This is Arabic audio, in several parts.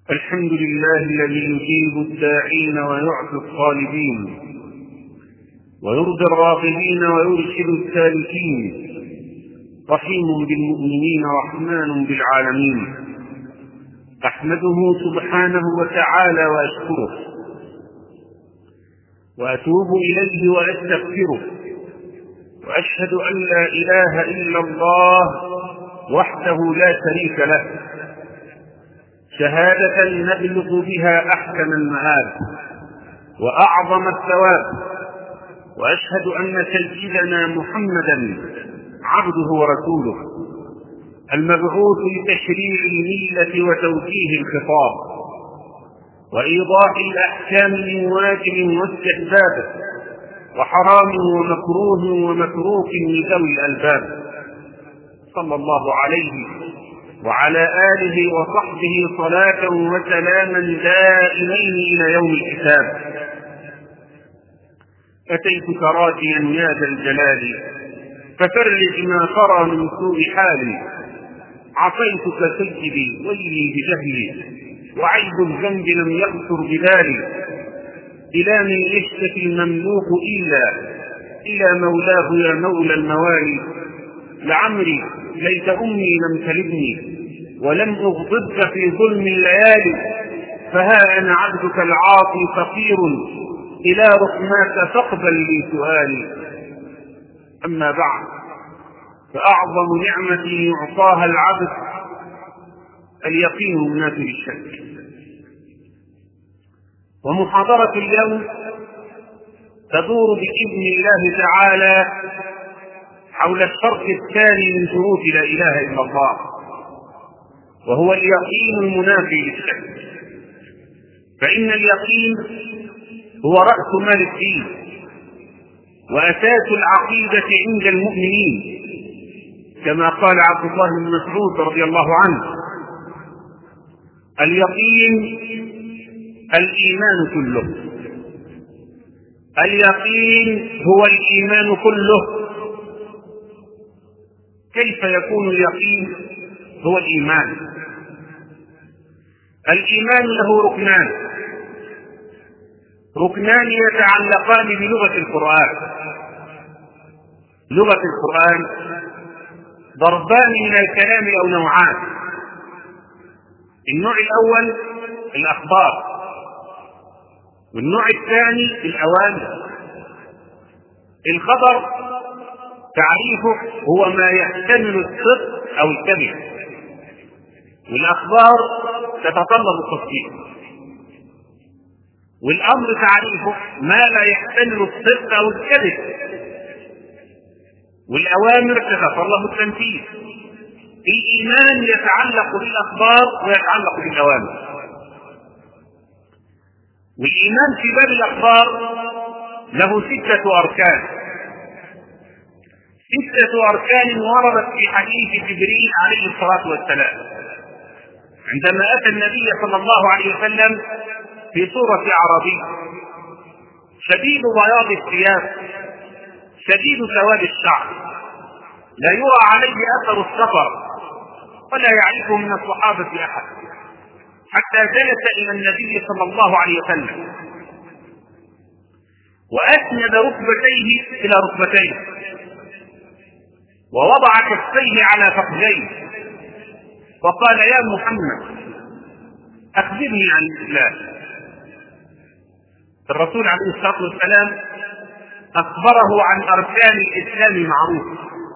الحمد لله الذي يجيب الداعين ويعطي الطالبين ويرضي الراغبين ويرشد السالكين، رحيم بالمؤمنين رحمن بالعالمين. أحمده سبحانه وتعالى وأشكره وأتوب إليه وأستغفره، وأشهد أن لا إله إلا الله وحده لا شريك له، شهادة نبلغ بها أحكم المآب وأعظم الثواب. وأشهد أن سيدنا محمدا عبده ورسوله، المبعوث لتشريع الملة وتوجيه الخطاب وإيضاح الأحكام من واجب واستحباب وحرام ومكروه ومتروك لذوي الألباب، صلى الله عليه وعلى آله وصحبه صلاة وسلاما دائمين إلى يوم الحساب. أتيتك راجيا يا ذا الجلال ففرج ما ترى من سوء حالي، عصيتك سيدي ويلي بجهلي وعيب الذنب لم يخطر ببالي، إلى من يشتكي المملوك إلى مولاه يا مولى الموالي. لعمري ليت أمي لم تلدني ولم أغضبك في ظلم الليالي، فها أنا عبدك العاصي فقير إلى رحماك فاقبل لي سؤالي. أما بعد، فأعظم نعمة يعطاها العبد اليقين النافي للشك. ومحاضرة اليوم تدور بإذن الله تعالى حول الشرط الثاني من شروط لا إله إلا الله، وهو اليقين المنافي للشك. فإن اليقين هو رأس مال الدين وأساس العقيدة عند المؤمنين، كما قال عبد الله بن مسعود رضي الله عنه: اليقين الإيمان كله. اليقين هو الإيمان كله. كيف يكون اليقين هو الإيمان؟ الإيمان له ركنان يتعلقان بلغة القرآن. لغة القرآن ضربان من الكلام أو نوعان. النوع الأول الأخبار، والنوع الثاني الأوامر. الخبر تعريفه هو ما يحتمل الصدق أو الكذب، والأخبار تتطلب التصديق. والأمر تعريفه ما لا يحتمل الصدق أو الكذب، والأوامر تتطلب التنفيذ. الإيمان يتعلق بالأخبار ويتعلق بالأوامر. والإيمان في باب الأخبار له 6 أركان. 6 أركان وردت في حديث جبريل عليه الصلاة والسلام عندما أتى النبي صلى الله عليه وسلم في صورة أعرابي شديد بياض الثياب شديد سواد الشعر، لا يرى عليه أثر السفر ولا يعرفه من الصحابة أحد، حتى جلس إلى النبي صلى الله عليه وسلم وأسند ركبتيه إلى ركبتيه ووضع كفيه على فخذيه وقال: يا محمد أخبرني عن الإسلام. الرسول عليه الصلاة والسلام أخبره عن أركان الإسلام معروف،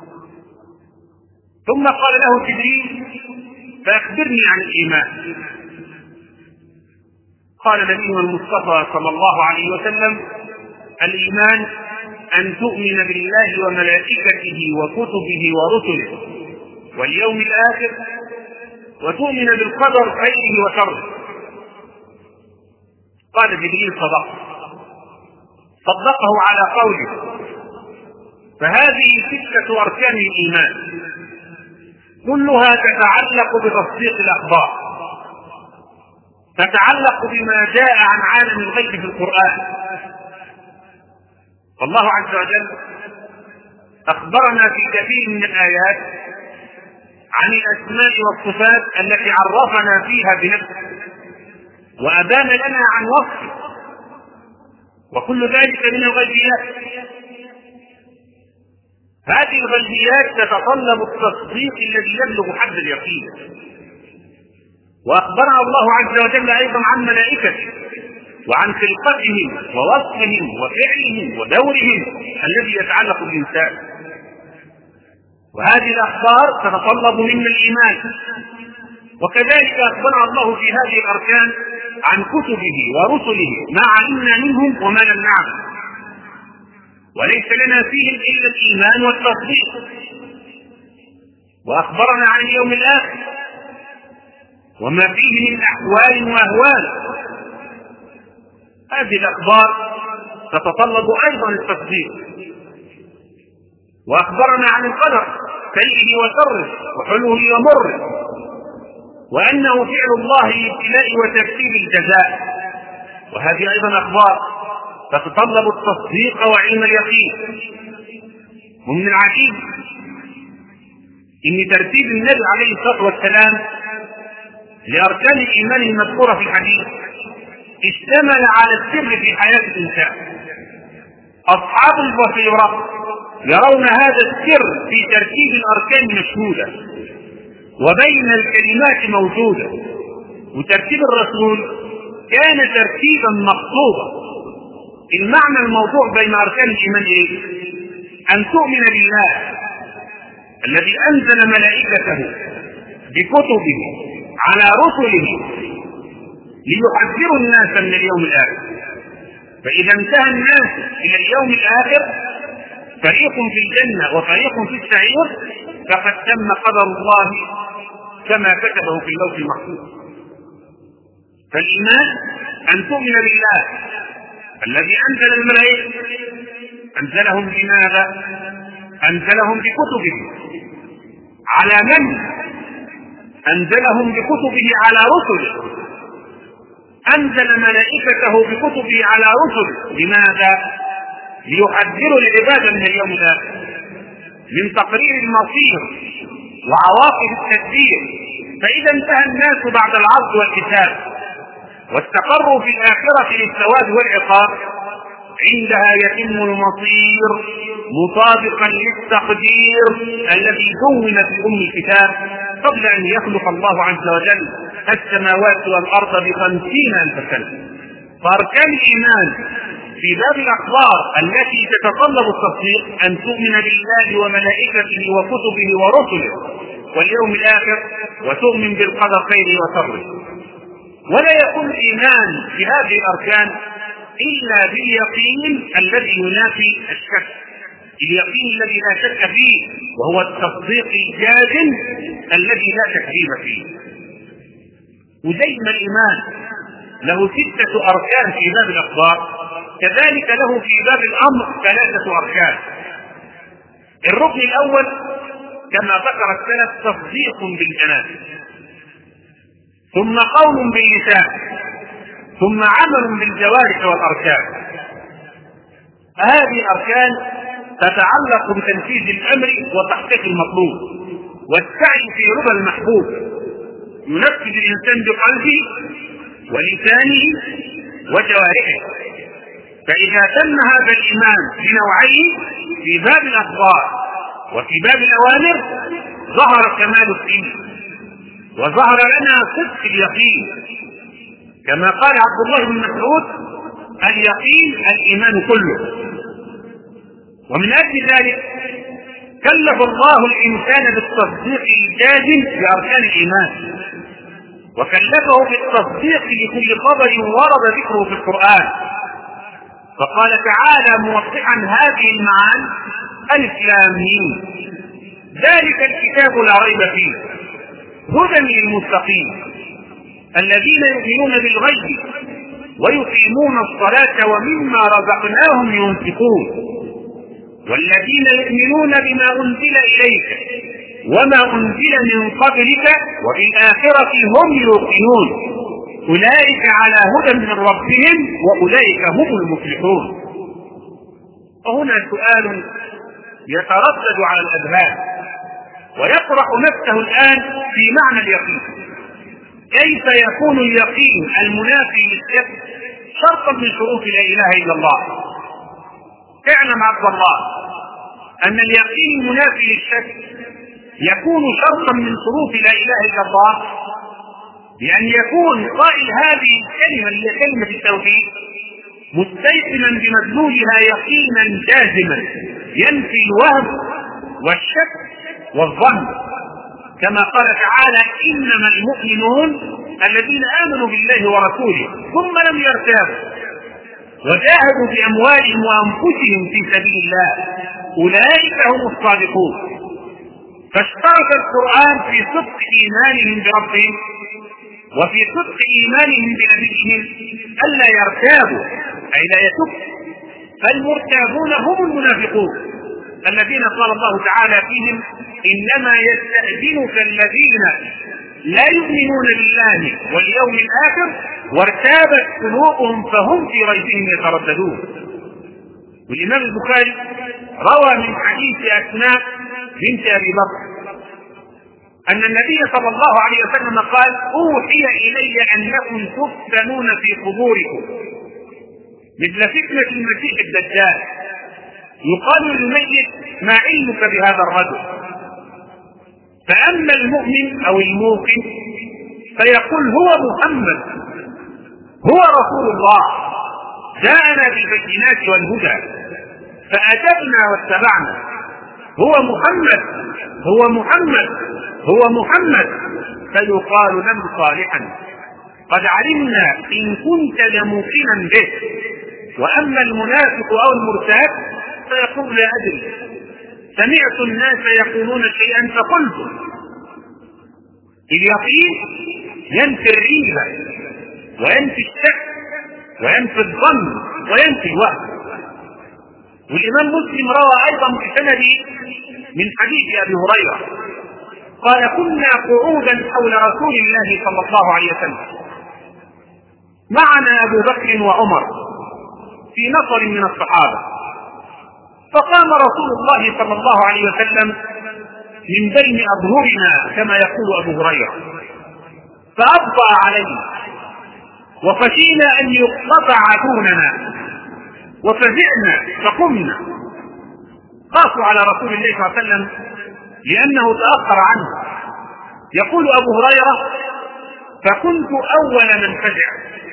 ثم قال له جبريل: فأخبرني عن الإيمان. قال نبينا المصطفى صلى الله عليه وسلم: الإيمان أن تؤمن بالله وملائكته وكتبه ورسله واليوم الآخر، وتؤمن بالقدر خيره وشره. قال جبريل: صدقه على قوله. فهذه 6 أركان الإيمان كلها تتعلق بتصديق الأخبار، تتعلق بما جاء عن عالم الغيب في القرآن. فالله عز وجل أخبرنا في كثير من الآيات عن الأسماء والصفات التي عرفنا فيها بنفسه، وأبان لنا عن وصفه، وكل ذلك من الغيبيات. هذه الغيبيات تتطلب التصديق الذي يبلغ حد اليقين. وأخبرنا الله عز وجل أيضا عن ملائكته وعن خلقتهم ووصفهم وفعلهم ودورهم الذي يتعلق بالإنسان. وهذه الأخبار تتطلب منا الإيمان. وكذلك أخبرنا الله في هذه الأركان عن كتبه ورسله ما علمنا منهم وما لم نعلم، وليس لنا فيهم إلا الإيمان والتصديق. وأخبرنا عن اليوم الآخر وما فيه من أحوال وأهوال. هذه الأخبار تتطلب أيضا التصديق. وأخبرنا عن القدر خيره وشره وحلوه ومره، وأنه فعل الله لابتلاء وترتيب الجزاء. وهذه أيضا أخبار تتطلب التصديق وعلم اليقين. ومن العجيب إن ترتيب النبي عليه الصلاة والسلام لأركان الإيمان المذكورة في الحديث اشتمل على السر في حياة الإنسان. أصحاب البصيرة يرون هذا السر في ترتيب الأركان مشهودة وبين الكلمات موجودة. وترتيب الرسول كان ترتيبا مقصودا. المعنى الموضوع بين أركان الإيمان إيه؟ أن تؤمن بالله الذي أنزل ملائكته بكتبه على رسله ليحذروا الناس من اليوم الآخر. فإذا انتهى الناس إلى اليوم الآخر فريق في الجنة وفريق في السعير فقد تم قدر الله كما كتبه في اللوح المحفوظ. فالإيمان أن تؤمن بالله الذي أنزل الملائكة. أنزلهم بماذا؟ أنزلهم بكتبه. على من؟ أنزلهم بكتبه على رسله. أنزل ملائكته بكتبه على رسله. لماذا؟ ليحذروا العباد من اليوم الآخر، من تقرير المصير وعواقب التدبير. فإذا انتهى الناس بعد العرض والحساب واستقروا في الآخرة للثواب والعقاب، عندها يتم المصير مطابقا للتقدير الذي دون في أم الكتاب قبل أن يخلق الله عز وجل السماوات والأرض ب50,000 سنة. فأركان الإيمان في باب الأخبار التي تتطلب التصديق أن تؤمن بالله وملائكته وكتبه ورسله واليوم الآخر، وتؤمن بالقدر خيره وشره. ولا يكون الإيمان في هذه الأركان إلا باليقين الذي ينافي الشك، اليقين الذي لا شك فيه، وهو التصديق الجازم الذي لا تكذيب فيه. وزي ما الإيمان له 6 أركان في باب الأخبار، كذلك له في باب الأمر 3 أركان. الركن الأول كما ذكر السلف تصديق بالجنان، ثم قول باللسان، ثم عمل بالجوارح والأركان. هذه الأركان تتعلق بتنفيذ الأمر وتحقيق المطلوب والسعي في رضا المحبوب. ينفذ الإنسان بقلبه ولسانه وجوارحه. فإذا تم هذا الإيمان بنوعين في باب الأخبار وفي باب الأوامر ظهر كمال الدين وظهر لنا صدق اليقين، كما قال عبد الله بن مسعود: اليقين الإيمان كله. ومن أجل ذلك كلف الله الإنسان بالتصديق الجازم بأركان الإيمان، وكلفه بالتصديق بكل خبر ورد ذكره في القرآن. فقال تعالى موضحا هذه المعاني: ألف لام ميم ذلك الكتاب لا ريب فيه هدى للمتقين الذين يؤمنون بالغيب ويقيمون الصلاة ومما رزقناهم ينفقون والذين يؤمنون بما أنزل إليك وما أنزل من قبلك وبالآخرة هم يوقنون أولئك على هدى من ربهم وأولئك هم المفلحون. وهنا سؤال يتردد على الأذهان ويطرح نفسه الآن في معنى اليقين: كيف يكون اليقين المنافي للشك شرطا من شروط لا اله الا الله؟ اعلم عبد الله ان اليقين المنافي للشك يكون شرطا من شروط لا اله الا الله، لان يكون قائل هذه الكلمه اللي هي كلمه التوحيد مستيقنا بمدلولها يقينا جازما ينفي الوهم والشك والظن، كما قال تعالى: انما المؤمنون الذين امنوا بالله ورسوله ثم لم يرتابوا وجاهدوا باموالهم وانفسهم في سبيل الله اولئك هم الصادقون. فاشترط القرآن في صدق ايمانهم بربهم وفي صدق ايمانهم بنبيهم الا يرتابوا اي لا يشكوا، فالمرتابون هم المنافقون الذين قال الله تعالى فيهم: انما يستأذنك الذين لا يؤمنون بالله واليوم الاخر وارتابت قلوبهم فهم في ريبهم يترددون. والامام البخاري روى من حديث اسماء بنت ابي بكر ان النبي صلى الله عليه وسلم قال: اوحي الي انكم تفتنون في قبوركم مثل فتنة المسيح الدجال، يقال للميت: ما علمك بهذا الرجل؟ فأما المؤمن أو الموقن فيقول: هو محمد، هو رسول الله، جاءنا بالبينات والهدى فأجبنا واتبعنا، هو محمد، هو محمد، هو محمد. فيقال له صالحا قد علمنا إن كنت لموقنا به. وأما المنافق أو المرتاب فيقول: لا أدري، سمعت الناس يقولون شيئا فقلت. اليقين ينفي الريبة وينفي الشك وينفي الظن وينفي الوهم. والإمام مسلم روى أيضا بسند من حديث أبي هريرة قال: كنا قعودا حول رسول الله صلى الله عليه وسلم، معنا أبو بكر وعمر في نفر من الصحابة، فقام رسول الله صلى الله عليه وسلم من بين أظهرنا كما يقول أبو هريرة، فأبطأ علينا وخشينا أن يقطع دوننا وفزعنا فقمنا. خافوا على رسول الله صلى الله عليه وسلم لأنه تأخر عنه. يقول أبو هريرة: فكنت أول من فزع،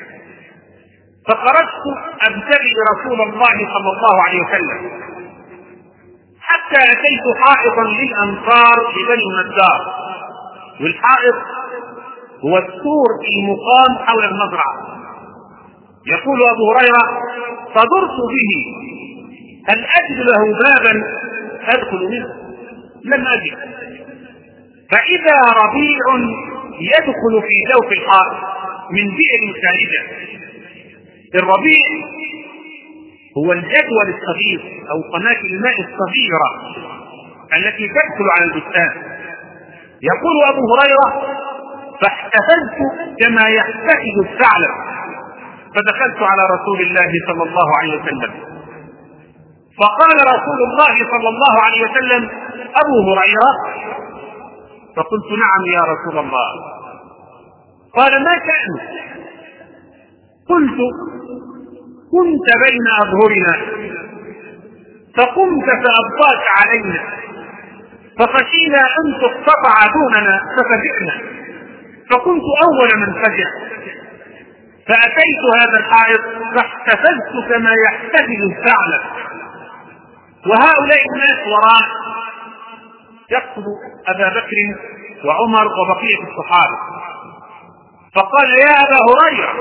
فخرجت أبتغي رسول الله صلى الله عليه وسلم حتى أتيت حائطا للأنصار لبني النجار، والحائط هو السور المقام حول المزرعة. يقول أبو هريرة: فدرت به هل أجد له بابا أدخل منه؟ لم أجد. فإذا ربيع يدخل في جوف الحائط من بئر خارجة. الربيع هو الجدول الصغير أو قناة الماء الصغيرة التي تدخل على البستان. يقول أبو هريرة: فاحتفلت كما يحتفل الثعلب، فدخلت على رسول الله صلى الله عليه وسلم، فقال رسول الله صلى الله عليه وسلم: أبو هريرة؟ فقلت: نعم يا رسول الله. قال: ما شأنك؟ قلت: كنت بين أظهرنا فقمت فأبطأت علينا فخشينا أن تقطع دوننا ففزعنا، فكنت أول من فزع، فأتيت هذا الحائط فاحتفلت كما يحتفل الثعلب، وهؤلاء الناس وراء، يقصد أبا بكر وعمر وبقية الصحابة. فقال: يا أبا هريرة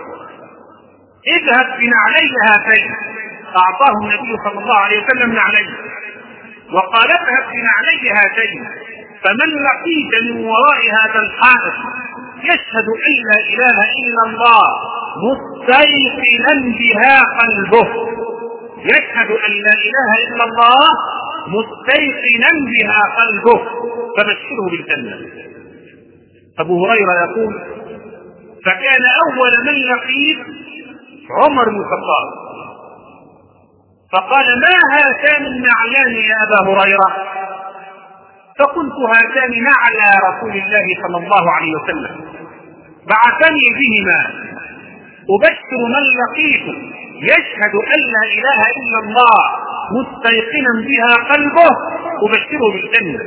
اذهب بنعلي هاتين. أعطاه النبي صلى الله عليه وسلم نعلي وقال: اذهب بنعلي هاتين، فمن لقيت من وراء هذا الحائط يشهد أن لا إله إلا الله مستيقنا بها قلبه، يشهد أن لا إله إلا الله مستيقنا بها قلبه، فبشره بالجنة. أبو هريرة يقول: فكان أول من لقيت عمر بن الخطاب، فقال: ما هاتان النعلان يا أبا هريرة؟ فقلت: هاتان نعلى رسول الله صلى الله عليه وسلم. بعثني بهما أبشر من لقيته يشهد أن لا إله إلا الله مستيقنا بها قلبه أبشره بالجنة.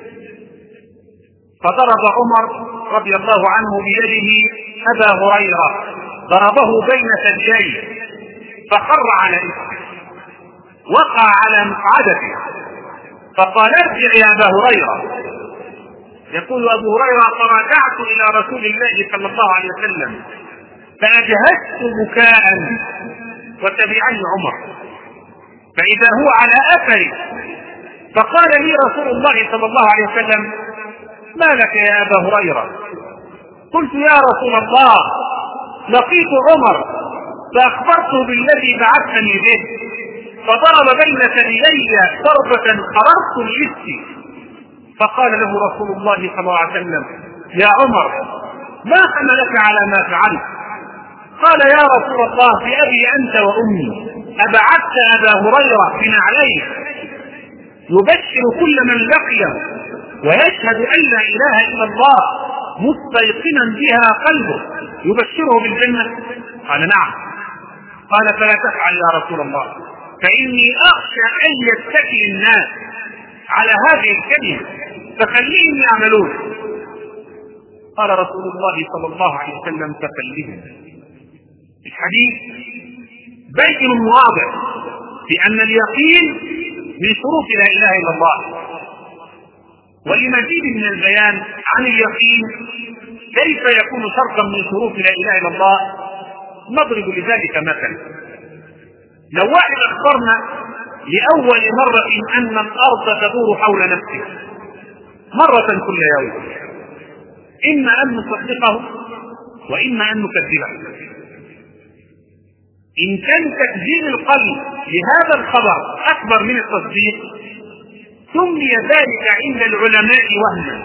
فضرب عمر رضي الله عنه بيده أبا هريرة، ضربه بين ثدييه فخر على إثمه، وقع على مقعدته، فقال ارجع يا أبا هريرة. يقول أبو هريرة فرجعت إلى رسول الله صلى الله عليه وسلم فأجهزت بكاء وتبعني عمر، فإذا هو على أثري فقال لي رسول الله صلى الله عليه وسلم ما لك يا أبا هريرة؟ قلت يا رسول الله لقيت عمر فأخبرته بالذي بعثني به فضرب بين ثديي ضربة قررت الجسد، فقال له رسول الله صلى الله عليه وسلم يا عمر ما حملك على ما فعلت؟ قال يا رسول الله بأبي أنت وأمي أبعدت أبا هريرة بنعليه يبشر كل من لقيه ويشهد أن لا إله إلا الله مستيقنا بها قلبه يبشره بالجنة؟ قال نعم. قال فلا تفعل يا رسول الله فإني أخشى أن يتكل الناس على هذه الكلمة فخليهم يعملون. قال رسول الله صلى الله عليه وسلم فخليهم. الحديث بين واضح في أن اليقين من شروط لا إله إلا الله. ولمزيد من البيان عن اليقين كيف يكون شرطا من شروط لا إله إلا الله نضرب لذلك مثلا. لو واحد أخبرنا لأول مرة أن الأرض تدور حول نفسه مرة كل يوم، إما أن نصدقه وإما أن نكذبه. إن كان تكذيب القلب لهذا الخبر أكبر من التصديق سمي ذلك عند العلماء وهما.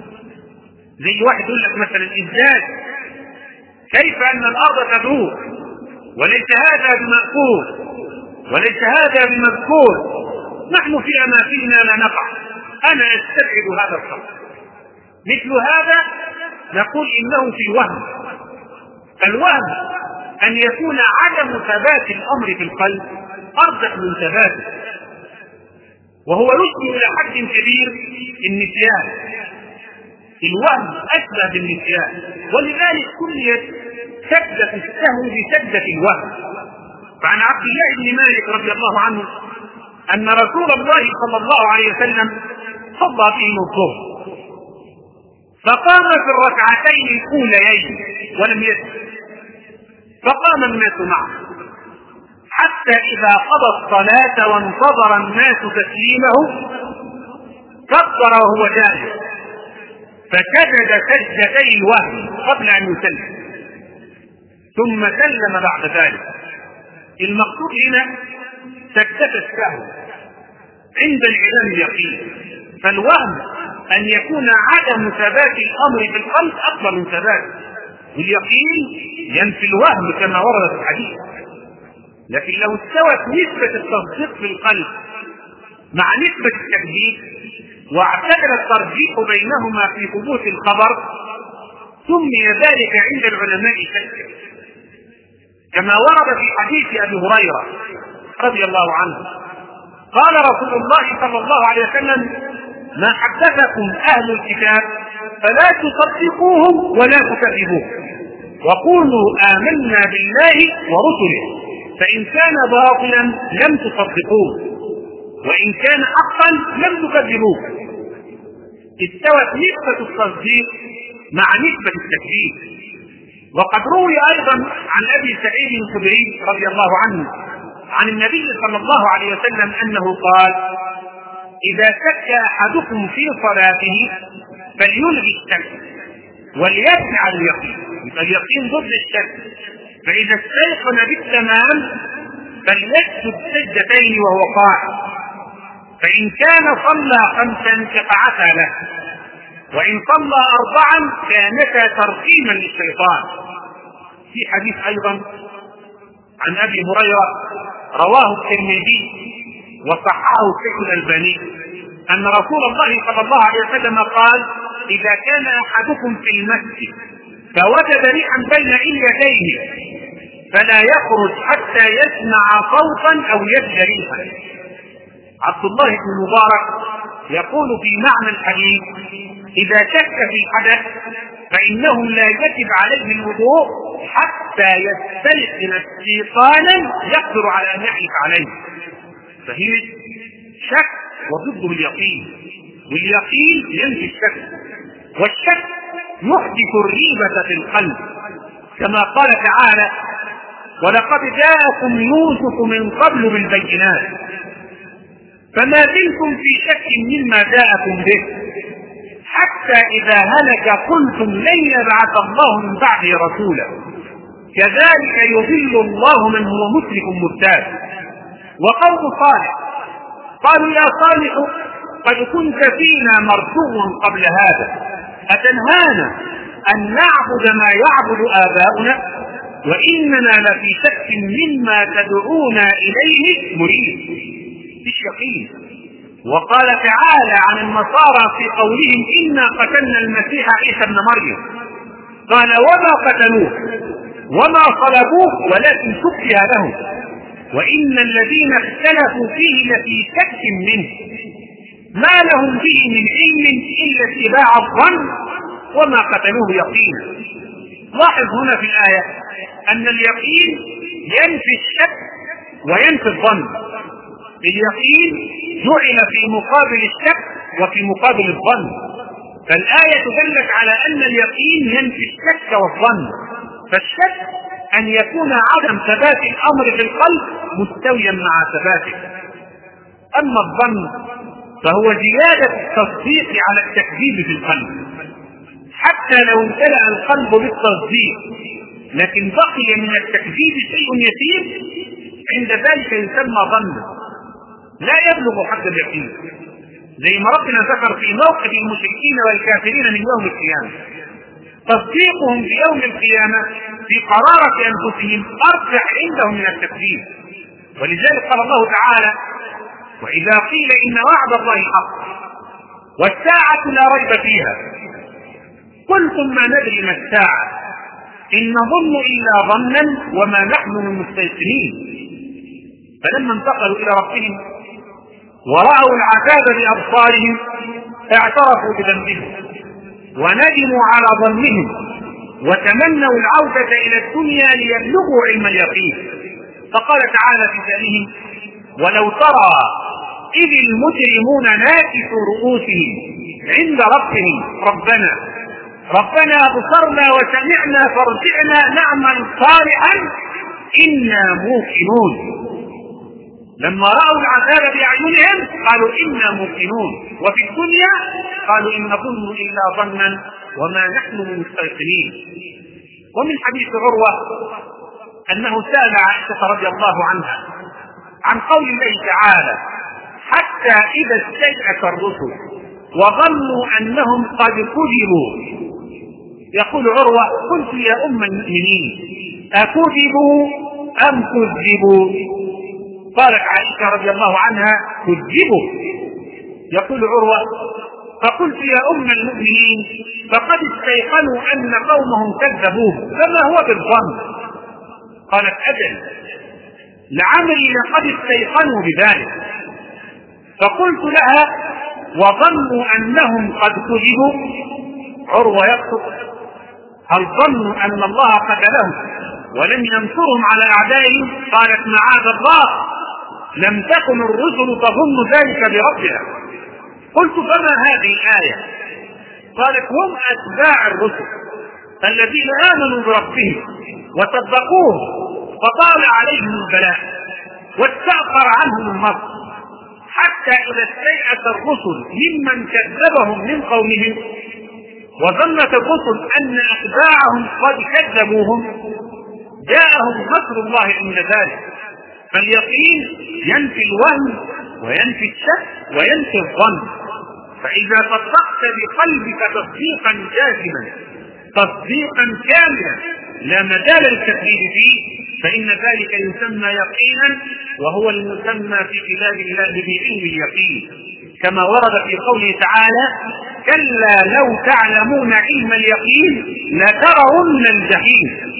زي واحد يقول لك مثلا إزاي كيف أن الأرض تدور وليس هذا بمأكول وليس هذا بمذكور، نحن في أماكننا لا نقع، أنا أستبعد هذا الخبر. مثل هذا نقول إنه في وهم. الوهم أن يكون عدم ثبات الأمر في القلب أرجح من ثباته، وهو يشبه إلى حد كبير النسيان. الوهم أشبه بالنسيان، ولذلك كليت سدة السهو بسدة الوهم. فعن عبد الله بن مالك رضي الله عنه أن رسول الله صلى الله عليه وسلم صلى بهم الظهر فقام في الركعتين الأوليين ولم يسجد، فقام الناس معه حتى إذا قضى الصلاة وانتظر الناس تسليمه كبر وهو جالس فسجد سجدتي الوهم قبل أن يسلم ثم سلم بعد ذلك. المقصود هنا سجدة السهو عند العلم اليقين. فالوهم أن يكون عدم ثبات الأمر في القلب أكبر من ثباته، واليقين ينفي الوهم كما ورد في الحديث. لكن لو استوت نسبة التصديق في القلب مع نسبة التكذيب واعتبر الترجيح بينهما في ثبوت الخبر سمي ذلك عند العلماء شكا، كما ورد في حديث أبي هريرة رضي الله عنه قال رسول الله صلى الله عليه وسلم ما حدثكم أهل الكتاب فلا تصدقوهم ولا تكذبوهم وقولوا آمنا بالله ورسله فإن كان باطلا لم تصدقوه وإن كان حقا لم تكذبوه. استوت نسبة التصديق مع نسبة التكذيب. وقد روي أيضا عن أبي سعيد الخدري رضي الله عنه عن النبي صلى الله عليه وسلم أنه قال إذا شك أحدكم في صلاته فليلغي الشك وليبني على اليقين. اليقين ضد الشك، فإذا استيقن بالتمام فليسجد سجدتين وهو قاعد، فإن كان صلى 5 شفعتا له وإن صلى 4 كانتا ترقيما للشيطان. في حديث أيضا عن أبي هريرة رواه الترمذي وصححه الشيخ الألباني أن رسول الله صلى الله عليه وسلم قال إذا كان أحدكم في المسجد فوجد ريحا بين إليتيه فلا يخرج حتى يسمع صوتا أو يجد ريحا. عبد الله بن المبارك يقول في معنى الحديث: إذا شك في حدث فإنه لا يجب عليه الوضوء حتى يستيقن استيقانا يقدر على أن يحلف عليه. فهي شك وضده اليقين، واليقين ينفي الشك، والشك يحدث الريبة في القلب، كما قال تعالى: ولقد جاءكم يوسف من قبل بالبينات فما زلتم في شك مما جاءكم به حتى إذا هلك قلتم لن يبعث الله من بعده رسولا كذلك يضل الله من هو مسرف مرتاب. وقوم صالح قالوا: يا صالح قد كنت فينا مرجوا قبل هذا أتنهانا أن نعبد ما يعبد آباؤنا وإننا لفي شك مما تدعونا إليه مريب. مش يقين. وقال تعالى عن النصارى في قولهم: إنا قتلنا المسيح عيسى ابن مريم، قال: وما قتلوه وما صلبوه ولكن شبه لهم وإن الذين اختلفوا فيه لفي شك منه ما لهم به من علم إلا اتباع الظن وما قتلوه يقينا. لاحظ هنا في الآية أن اليقين ينفي الشك وينفي الظن. اليقين جعل في مقابل الشك وفي مقابل الظن، فالآية دلت على أن اليقين ينفي الشك والظن. فالشك أن يكون عدم ثبات الأمر في القلب مستويا مع ثباته، أما الظن فهو زيادة التصديق على التكذيب في القلب، حتى لو امتلأ القلب بالتصديق لكن بقي من التكذيب شيء يسير عند ذلك يسمى ظنا لا يبلغ حد اليقين، زي ما ربنا ذكر في موقف المشركين والكافرين من يوم القيامة: تصديقهم في يوم القيامة في قرارة أنفسهم أرجح عندهم من التكذيب. ولذلك قال الله تعالى: وإذا قيل إن وعد الله حق والساعة لا ريب فيها قلتم ما ندري ما الساعة إن نظن إلا ظنا وما نحن بمستيقنين. فلما انتقلوا إلى ربهم ورأوا العذاب بأبصارهم اعترفوا بذنبهم وندموا على ظنهم وتمنوا العودة إلى الدنيا ليبلغوا علم اليقين. فقال تعالى في شأنهم: ولو ترى إذ المجرمون ناكسوا رؤوسهم عند ربهم ربنا أبصرنا وسمعنا فارجعنا نعمل صالحا إنا موقنون. لما رأوا العذاب بأعينهم قالوا إنا موقنون، وفي الدنيا قالوا إن نظن إلا ظنا وما نحن بمستيقنين. ومن حديث عروة أنه سأل عائشة رضي الله عنها عن قول الله تعالى: حتى إذا استيأس الرسل وظنوا أنهم قد كذبوا. يقول عروة: قلت يا أم المؤمنين أكذبوا أم كذبوا؟ قالت عائشة رضي الله عنها: كذبوا. يقول عروة: فقلت يا أم المؤمنين فقد استيقنوا أن قومهم كذبوه فما هو بالظن؟ قالت: أجل لعمري لقد استيقنوا بذلك. فقلت لها: وظنوا أنهم قد كذبوا؟ عروة يقصد: هل ظنوا أن الله قتلهم ولم ينصرهم على أعدائهم؟ قالت: معاذ الله، لم تكن الرسل تظن ذلك بربها. قلت: فما هذه الآية؟ قالت: هم أتباع الرسل الذين آمنوا بربهم وصدقوه فطال عليهم البلاء واستأخر عنهم المرض حتى إذا استيأس الرسل ممن كذبهم من قومهم وظنت الرسل أن أتباعهم قد كذبوهم جاءهم نصر الله عند ذلك. فاليقين ينفي الوهم وينفي الشك وينفي الظن. فإذا صدقت بقلبك تصديقا جازما تصديقا كاملا لا مجال للتكذيب فيه فإن ذلك يسمى يقينا، وهو المسمى في كتاب الله بعلم اليقين، كما ورد في قوله تعالى: كلا لو تعلمون علم اليقين لترون الجحيم.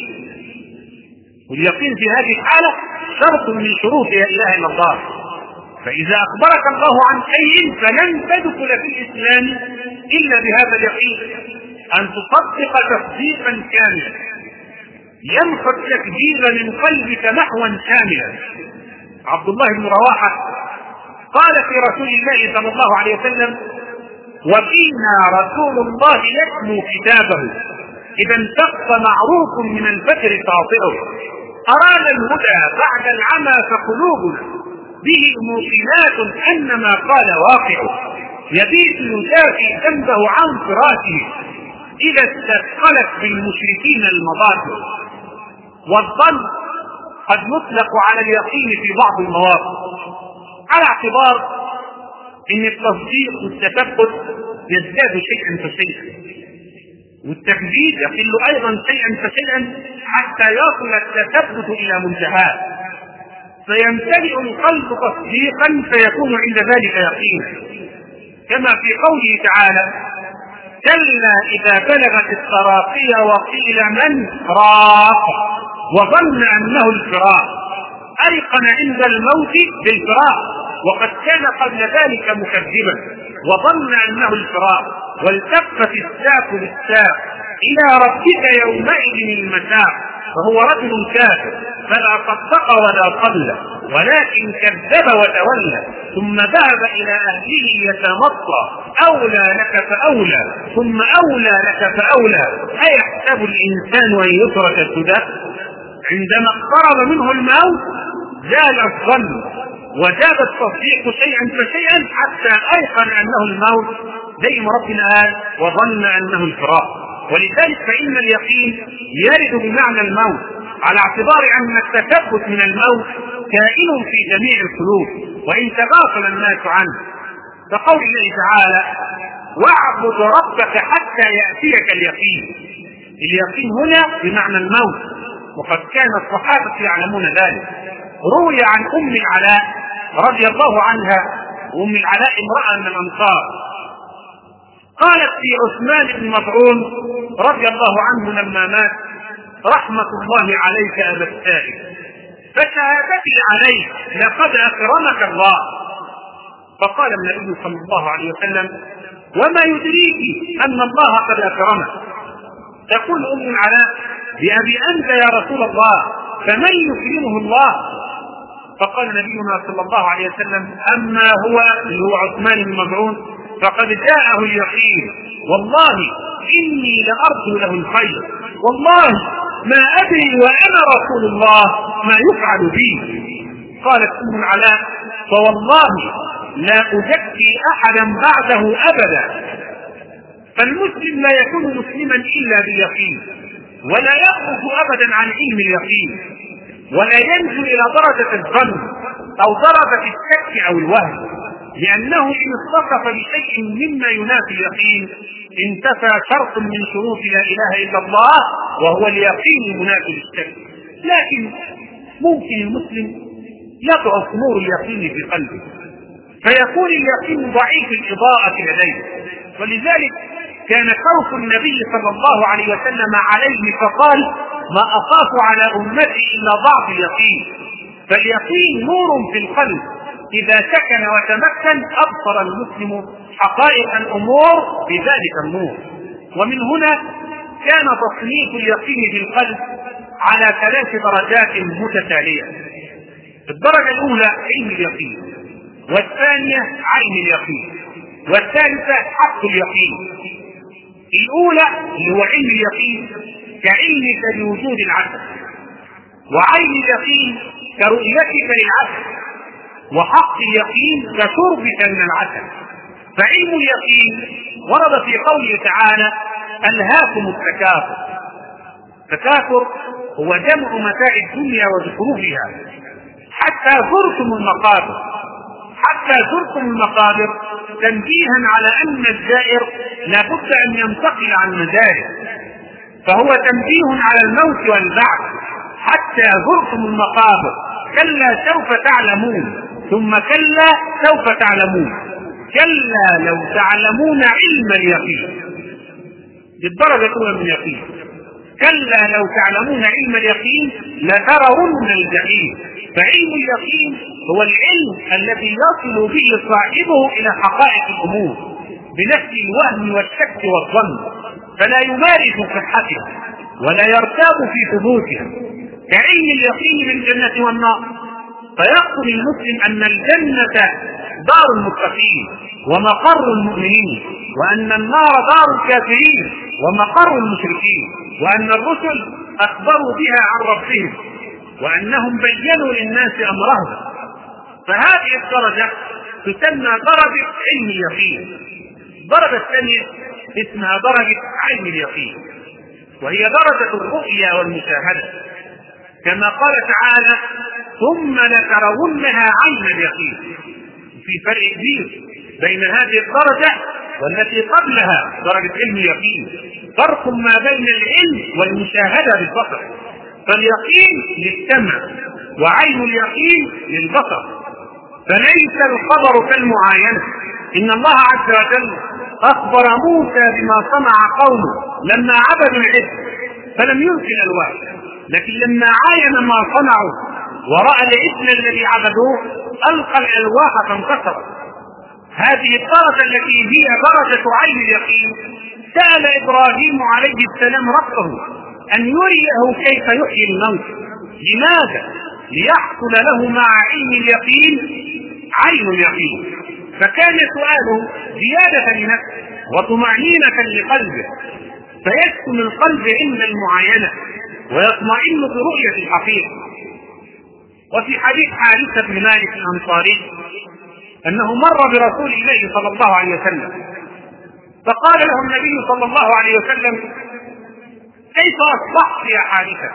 واليقين في هذه الحالة شرط من شروط لا إله إلا الله. فإذا أخبرك الله عن شيء فلن تدخل في الإسلام إلا بهذا اليقين، أن تصدق تصديقا كاملا يمحو التكذيب من قلبك محوا كاملا. عبد الله بن رواحة قال في رسول الله صلى الله عليه وسلم: وفينا رسول الله يتلو كتابه إذا انتقص معروف من الفجر ساطعه، أرانا الهدى بعد العمى فقلوبنا به موقنات أن ما قال واقع، يبيت يدافي ذنبه عن فراشه إذا استثقلت بالمشركين المضاجع. والظن قد يطلق على اليقين في بعض المواقف، على اعتبار ان التصديق والتثبت يزداد شيئا فشيئا، والتكذيب يقل ايضا شيئا فشيئا حتى يصل التثبت الى منتهاه، فيمتلئ القلب تصديقا فيكون عند ذلك يقينا، كما في قوله تعالى: كلا اذا بلغت التراقي وقيل من راق وظن انه الفراق، ايقن عند الموت بالفراق وقد كان قبل ذلك مكذبا وظن انه الفراق، والتفت الساق بالساق الى ربك يومئذ المساق، فهو رجل كافر فلا صدق ولا صلى ولكن كذب وتولى ثم ذهب الى اهله يتمطى، اولى لك فاولى ثم اولى لك فاولى، ايحسب الانسان ان يترك سدى؟ عندما اقترب منه الموت زال الظن وزاد التصديق شيئا فشيئا حتى ايقن انه الموت، زي ما ربنا قال: وظن انه الفراق. ولذلك فان اليقين يرد بمعنى الموت، على اعتبار ان التثبت من الموت كائن في جميع القلوب وان تغافل الناس عنه، كقول الله تعالى: واعبد ربك حتى ياتيك اليقين. اليقين هنا بمعنى الموت، وقد كان الصحابه يعلمون ذلك. روي عن ام العلاء رضي الله عنها، وام العلاء امراه من الانصار، قالت في عثمان بن مظعون رضي الله عنه لما مات: رحمه الله عليك ابا السائب، فشهادتي عليك لقد اكرمك الله. فقال النبي صلى الله عليه وسلم: وما يدريك ان الله قد اكرمك؟ تقول ام العلاء: بأبي أنت يا رسول الله، فمن يكرمه الله؟ فقال نبينا صلى الله عليه وسلم: أما هو اللي هو عثمان بن مظعون فقد جاءه اليقين، والله إني لأرجو له الخير، والله ما أدري وأنا رسول الله ما يفعل بي. قالت أم العلاء: فوالله لا أزكي أحدا بعده أبدا. فالمسلم لا يكون مسلما إلا باليقين، ولا يخرج أبدا عن علم اليقين، ولا ينزل إلى درجة الظن أو درجة الشك أو الوهم، لأنه إن اتصف بشيء مما ينافي اليقين انتفى شرط من شروط لا إله إلا الله، وهو اليقين المنافي للشك. لكن ممكن المسلم يضعف نور اليقين في قلبه فيكون اليقين ضعيف الإضاءة لديه، ولذلك كان خوف النبي صلى الله عليه وسلم عليه فقال: ما أخاف على أمتي إلا ضعف اليقين. فاليقين نور في القلب، إذا سكن وتمكن أبصر المسلم حقائق الأمور بذلك النور. ومن هنا كان تصنيف اليقين في القلب على 3 درجات متتالية. الدرجة الأولى علم اليقين، والثانية عين اليقين، والثالثة حق اليقين. الأولى اللي هو علم اليقين كعلمك بوجود العسل، وعين اليقين كرؤيتك للعسل، وحق اليقين كشربك من العسل. فعلم اليقين ورد في قوله تعالى: ألهاكم التكاثر. التكاثر هو جمع متاع الدنيا وزخرفها حتى زرتم المقابر، حتى زرتم المقابر تنبيها على أن الزائر لا بد أن ينتقل عن مزاره، فهو تنبيه على الموت والبعث. حتى زرتم المقابر، كلا سوف تعلمون ثم كلا سوف تعلمون. كلا لو تعلمون علم اليقين، بالدرجة الأولى من اليقين. كلا لو تعلمون علم اليقين لترون الجحيم. فعلم اليقين هو العلم الذي يصل به صاحبه إلى حقائق الأمور بنفي الوهم والشك والظن، فلا يمارس صحتها ولا يرتاب في ثبوتها، كعلم اليقين بالجنة والنار. فيقصد المسلم أن الجنة دار المتقين ومقر المؤمنين، وأن النار دار الكافرين ومقر المشركين، وأن الرسل أخبروا بها عن ربهم، وأنهم بينوا للناس أمرهم. فهذه الدرجة تسمى درجة علم اليقين. الدرجة الثانية اسمها درجة عين اليقين، وهي درجة الرؤيا والمشاهدة، كما قال تعالى ثم لترونها عين اليقين. في فرق كبير بين هذه الدرجة والتي قبلها درجة علم اليقين، فرق ما بين العلم والمشاهدة بالبصر. فاليقين للسمع وعين اليقين للبصر، فليس الخبر كالمعاينة. إن الله عز وجل أخبر موسى بما صنع قومه لما عبدوا العجل فلم ينزل الواحد، لكن لما عاين ما صنعوا ورأى العجل الذي عبدوه ألقى الألواح فانكسرت. هذه الدرجة التي هي درجة عين اليقين سأل إبراهيم عليه السلام ربه أن يريه كيف يحيي الموت. لماذا؟ ليحصل له مع علم اليقين عين اليقين. فكان سؤاله زيادة لنفسه وطمأنينة لقلبه، فيسكن القلب عند المعاينة ويطمئن برؤية الحقيقة. وفي حديث حارثة بن مالك الأنصاري أنه مر برسول الله صلى الله عليه وسلم، فقال له النبي صلى الله عليه وسلم كيف أصبحت يا حارثة؟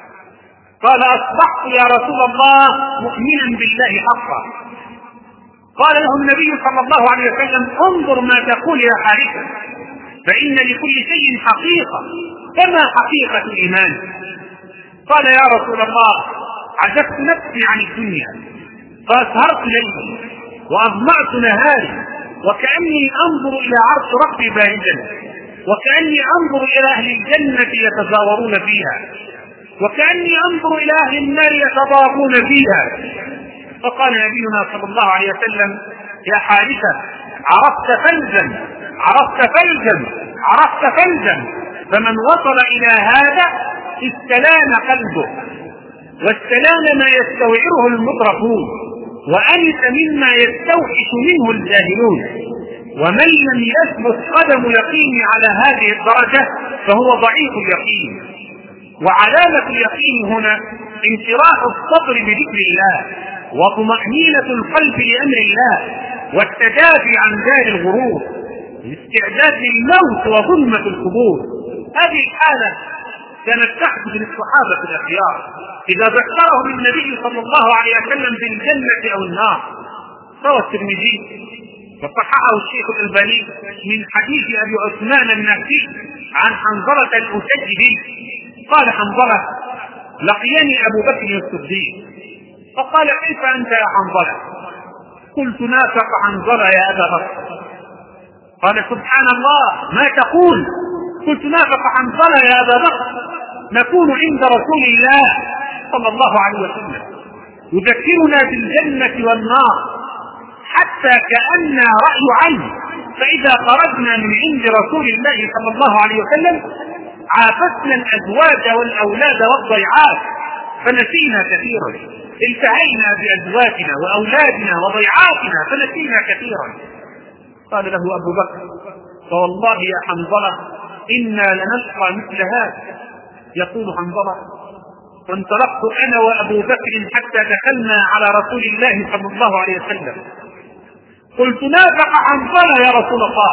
قال أصبحت يا رسول الله مؤمنا بالله حقا. قال له النبي صلى الله عليه وسلم انظر ما تقول يا حارثة، فإن لكل شيء حقيقة كما حقيقة الإيمان. قال يا رسول الله عجبت نفسي عن الدنيا فأسهرت ليلي وأظمأت نهاري، وكأني أنظر إلى عرش ربي باهجا، وكأني أنظر إلى أهل الجنة يتزاورون فيها، وكأني أنظر إلى أهل النار يتضاربون فيها. فقال نبينا صلى الله عليه وسلم يا حارثة عرفت فلزا عرفت فلزا عرفت فلزا. فمن وصل إلى هذا استلان قلبه واستلان ما يستوعره المدركون، وأنس مما يستوحش منه الجاهلون. ومن لم يثبت قدم يقين على هذه الدرجة فهو ضعيف اليقين. وعلامة اليقين هنا انشراح الصدر بذكر الله وطمأنينة القلب لأمر الله والتدافي عن دار الغرور، الاستعداد للموت وظلمة القبور. هذه الحالة كانت تحدث للصحابة الأخيار إذا ذكرهم النبي صلى الله عليه وسلم بالجنة أو النار. روى الترمذي وصححه الشيخ الألباني من حديث أبي عثمان النهدي عن حنظلة الأسجدي قال حنظلة لقيني أبو بكر الصديق فقال كيف أنت يا حنظلة؟ قلت نافق حنظلة يا أبا بكر. قال سبحان الله ما تقول؟ قلت نافق حنظلة يا أبا بكر نكون عند رسول الله صلى الله عليه وسلم يذكرنا بالجنة والنار حتى كأننا رأي عين، فإذا خرجنا من عند رسول الله صلى الله عليه وسلم عافتنا الأزواج والأولاد والضيعات فنسينا كثيرا، التهينا بأزواجنا وأولادنا وضيعاتنا فنسينا كثيرا. قال له أبو بكر فوالله يا حنظلة إنا لنلقى مثل هذا. يقول حنظلة فانطلقت أنا وأبو بكر حتى دخلنا على رسول الله صلى الله عليه وسلم. قلت نافق حنظلة يا رسول الله.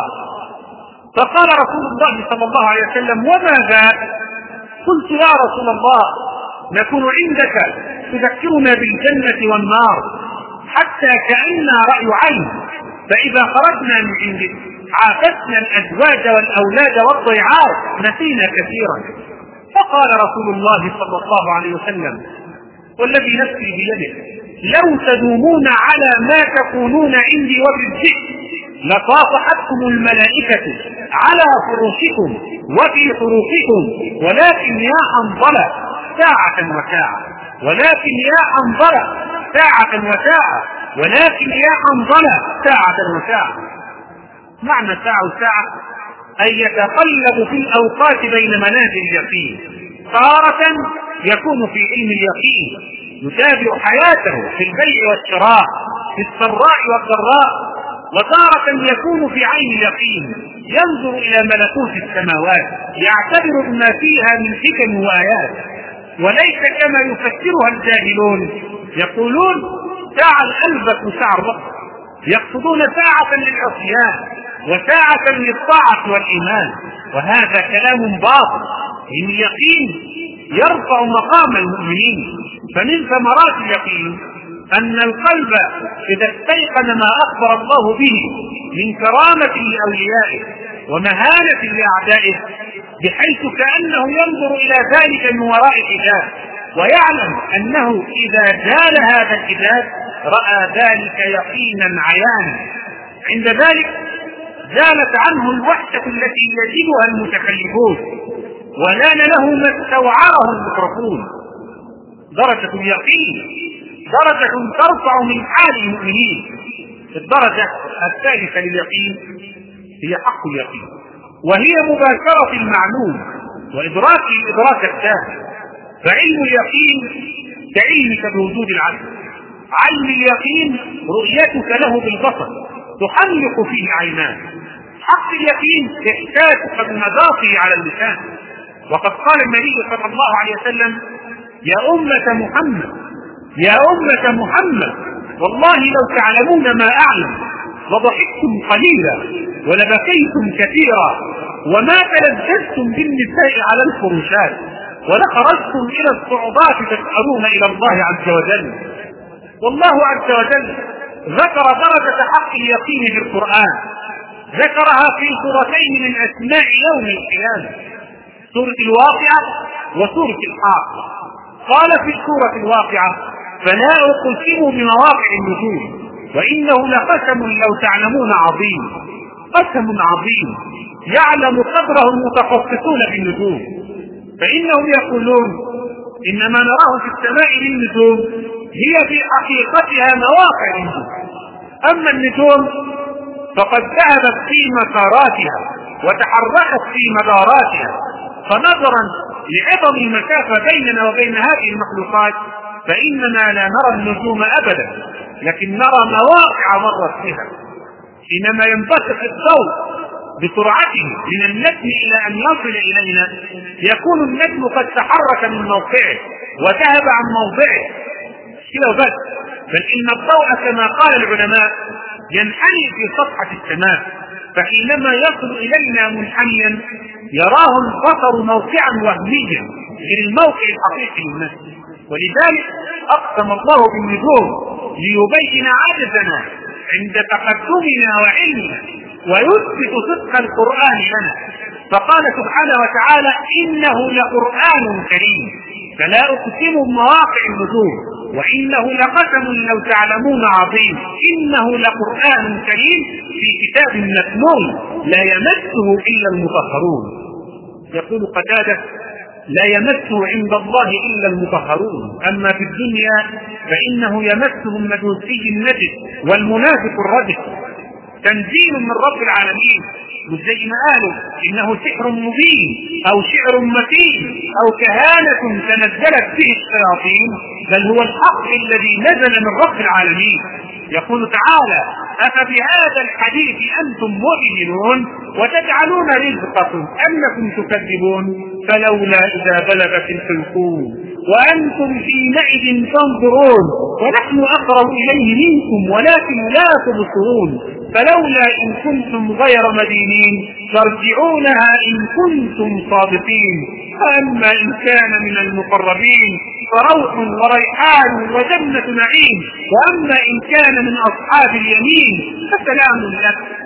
فقال رسول الله صلى الله عليه وسلم وماذا؟ قلت يا رسول الله نكون عندك تذكرنا بالجنة والنار حتى كأننا رأي عين، فإذا خرجنا من عندك عافتنا الأزواج والأولاد والضيعات نسينا كثيرا. فقال رسول الله صلى الله عليه وسلم والذي نفسي بيده لو تدومون على ما تكونون عندي وبالذكر لصافحتكم الملائكة على فرشكم وفي طرقكم، ولكن يا حنظلة ساعة وساعة، ولكن يا حنظلة ساعة وساعة، ولكن يا حنظلة ساعة وساعة. معنى ساعة وساعة أن يتقلب في الأوقات بين منازل اليقين، تارة يكون في علم اليقين يتابع حياته في البيع والشراء في السراء والضراء، وتارة يكون في عين اليقين ينظر إلى ملكوت السماوات يعتبر بما فيها من حكم وآيات، وليس كما يفسرها الجاهلون يقولون ساعة القلب وساعة الرأس، يقصدون ساعة للعصيان وساعة للطاعة والإيمان، وهذا كلام باطل. إن اليقين يرفع مقام المؤمنين، فمن ثمرات اليقين أن القلب إذا استيقن ما أخبر الله به من كرامة لأوليائه ومهانة لأعدائه، بحيث كأنه ينظر إلى ذلك من وراء الحجاب، ويعلم أنه إذا زال هذا الحجاب رأى ذلك يقينا عيانا، عند ذلك زالت عنه الوحشة التي يجدها المتكلفون، ولان له ما استوعره المترفون. درجة اليقين درجة ترفع من حال المؤمنين. الدرجة الثالثة لليقين هي حق اليقين، وهي مباشرة المعلوم وإدراكه الإدراك التام. فعلم اليقين كعلمك بوجود العلم، علم اليقين رؤيتك له بالبصر تحلق فيه عينان، حق اليقين إحساسك بمذاقه على اللسان. وقد قال النبي صلى الله عليه وسلم: يا أمة محمد، يا أمة محمد، والله لو تعلمون ما أعلم لضحكتم قليلا ولبكيتم كثيرا وما تلذذتم بالنساء على الفرشات ولخرجتم إلى الصعوبات تسألون إلى الله عز وجل. والله عز وجل ذكر درجة حق اليقين في القرآن، ذكرها في سورتين من أسماء يوم القيامة، سورة الواقعة وسورة الحاقة. قال في سورة الواقعة: فلا أقسم بمواقع النجوم وإنه لقسم لو تعلمون عظيم. قسم عظيم يعلم قدره المتخصصون بالنجوم، فإنهم يقولون إنما نراه في السماء للنجوم هي في حقيقتها مواقع النجوم، أما النجوم فقد ذهبت في مساراتها وتحركت في مداراتها، فنظرا لعظم المسافة بيننا وبين هذه المخلوقات فإننا لا نرى النجوم أبدا، لكن نرى مواقع مرت بها. حينما ينبثق الضوء بسرعته من النجم إلى أن يصل إلينا يكون النجم قد تحرك من موقعه وذهب عن موضعه كده وبس، بل إن الضوء كما قال العلماء ينحني في سطحة السماء، فحينما يصل إلينا منحنيا يراه البصر موقعا وهميا في الموقع الحقيقي للنجم. ولذلك أقسم الله بالنجوم ليبين عجزنا عند تقدمنا وعلمنا ويثبت صدق القرآن لنا، فقال سبحانه وتعالى: إنه لقرآن كريم. فلا أقسم بمواقع النجوم وإنه لقسم لو تعلمون عظيم. إنه لقرآن كريم في كتاب مكنون لا يمسه إلا المطهرون. يقول قتادة: لا يمسه عند الله إلا المطهرون، أما في الدنيا فإنه يمسه المجوسي النجس والمنافق الرجس. تنزيل من رب العالمين، مش زي ما قالوا إنه سحر مبين أو شعر متين أو كهانة تنزلت به الشياطين، بل هو الحق الذي نزل من رب العالمين. يقول تعالى: أفبهذا الحديث أنتم مؤمنون وتجعلون رزقكم أنكم تكذبون فلولا إذا بلغت الحلقوم وأنتم حينئذ تنظرون ونحن أقرب إليه منكم ولكن لا تبصرون فلولا إن كنتم غير مدينين ترجعونها إن كنتم صادقين. فأما إن كان من المقربين فروح وريحان وجنة نعيم، وأما إن كان من أصحاب اليمين فسلام لك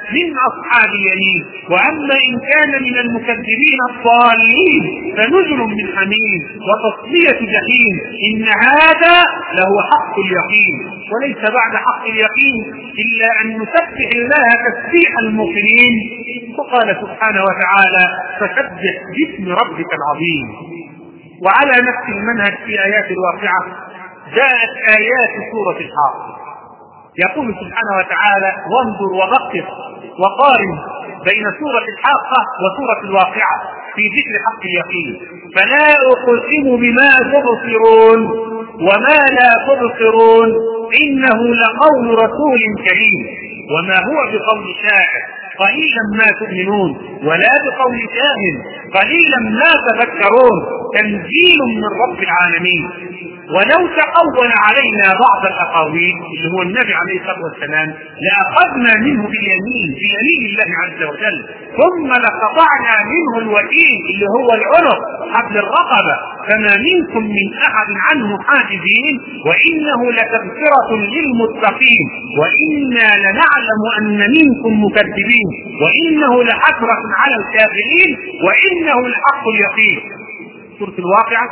من أصحاب اليمين. وأما إن كان من المكذبين الضالين فنزل من حميم وتصلية جحيم. إن هذا له حق اليقين، وليس بعد حق اليقين إلا أن نسبح الله تسبيح الموقنين. وقال سبحانه وتعالى: فسبح باسم ربك العظيم. وعلى نفس المنهج في آيات الواقعة جاءت آيات سورة الحاقة. يقول سبحانه وتعالى: وانظر وبقر وقارن بين سورة الحاقة وسورة الواقعة في ذكر حق اليقين. فلا أقسم بما تبصرون وما لا تبصرون إنه لقول رسول كريم وما هو بقول شاعر قليلا ما تؤمنون ولا بقول كاهن قليلا ما تذكرون تنزيل من رب العالمين. ولو تقول علينا بعض الأقاويل اللي هو النبي عليه الصلاة والسلام لأخذنا منه بيمين الله عز وجل ثم لقطعنا منه الوتين اللي هو العنق حبل الرقبة فما منكم من أحد عنه حاجزين وإنه لتذكرة للمتقين وإنا لنعلم أن منكم مكذبين وإنه لحسرة على الكافرين وإنه الحق اليقين. سورة الواقعة: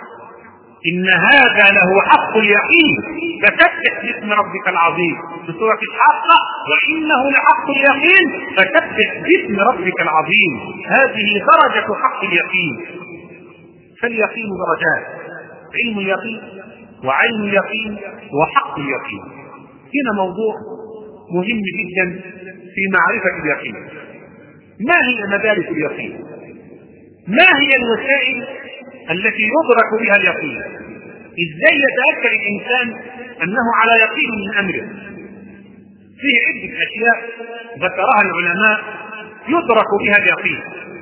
إن هذا له حق اليقين فسبح باسم ربك العظيم. في سورة الحاقة: وإنه لحق اليقين فسبح باسم ربك العظيم. هذه درجة حق اليقين. فاليقين درجات: علم اليقين وعين اليقين وحق اليقين. هنا موضوع مهم جدا في معرفة اليقين. ما هي مدارس اليقين؟ ما هي الوسائل التي يدرك بها اليقين؟ ازاي يتأكد الإنسان أنه على يقين من أمره؟ فيه عدة أشياء ذكرها العلماء يدرك بها اليقين.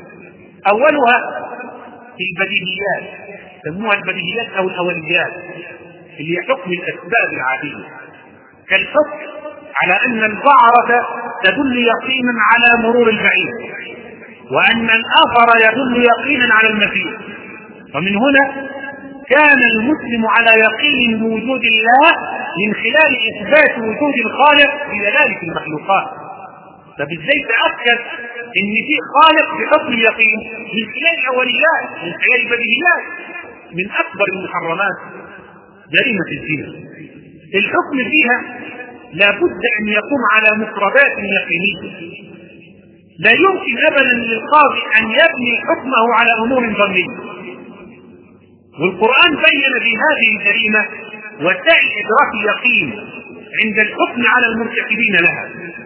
أولها البديهيات، سموها البديهيات أو الأوليات، اللي هي حكم الأسباب العادية، كالحكم على أن البعرة تدل يقينا على مرور البعير وأن الآخر يدل يقينا على المسير. ومن هنا كان المسلم على يقين بوجود الله من خلال إثبات وجود الخالق بدلالة المخلوقات. طب ازاي تأكد ان في خالق بحكم اليقين؟ من خلال الأوليات، من خلال البديهيات. من أكبر المحرمات جريمة الزنا. الحكم فيها لابد أن يقوم على مفردات يقينية. لا يمكن أبدا للقاضي أن يبني حكمه على أمور ظنية. والقرآن بين في هذه الجريمة وسائل إدراك اليقين عند الحكم على المرتكبين لها.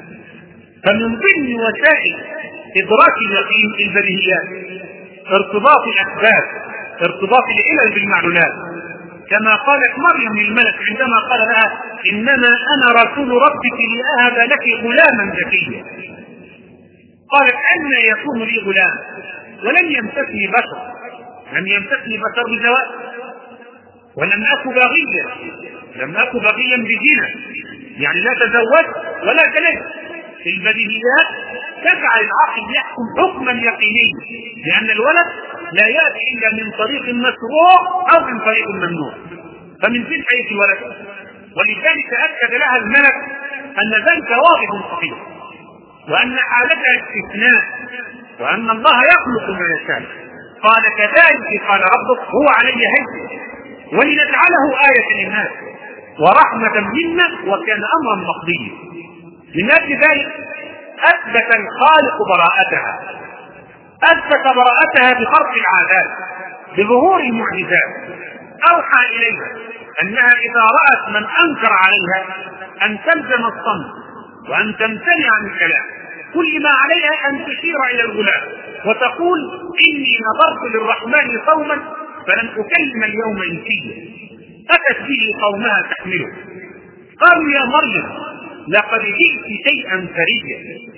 فمن ضمن وسائل إدراك اليقين البديهيات، ارتباط الأسباب، ارتباط العلل بالمعلولات، كما قالت مريم للملك عندما قال لها: إنما أنا رسول ربك لأهب لك غلاما زكيا. قالت: أن يكون لي غلام ولم يمسسني بشر، لم يمسسني بشر بزواج ولم أكن بغيا، لم أكن بغيا بزنا، يعني لا تزوجت ولا تلدت. في البديهيات تجعل العقل يحكم حكما يقينيا، لأن الولد لا يأتي إلا من طريق مشروع أو من طريق ممنوع، فمن ذي حيث الولد. ولذلك أكد لها الملك أن ذلك واضح صحيح، وأن حالتها استثناء، وأن الله يخلق ما يشاء. قال: كذلك قال ربك هو علي هين ولنجعله آية للناس ورحمة منا وكان أمرا مقضيا. من أجل ذلك أثبت الخالق براءتها، أثبت براءتها بخرق العادات، بظهور المعجزات. أوحى إليها أنها إذا رأت من أنكر عليها أن تلزم الصمت وأن تمتنع عن الكلام. كل ما عليها أن تشير إلى الغلام وتقول: إني نظرت للرحمن صوما فلن أكلم اليوم إنسيا. أتت به قومها تحمله. قالوا: يا مريم لقد جئت شيئا فريا.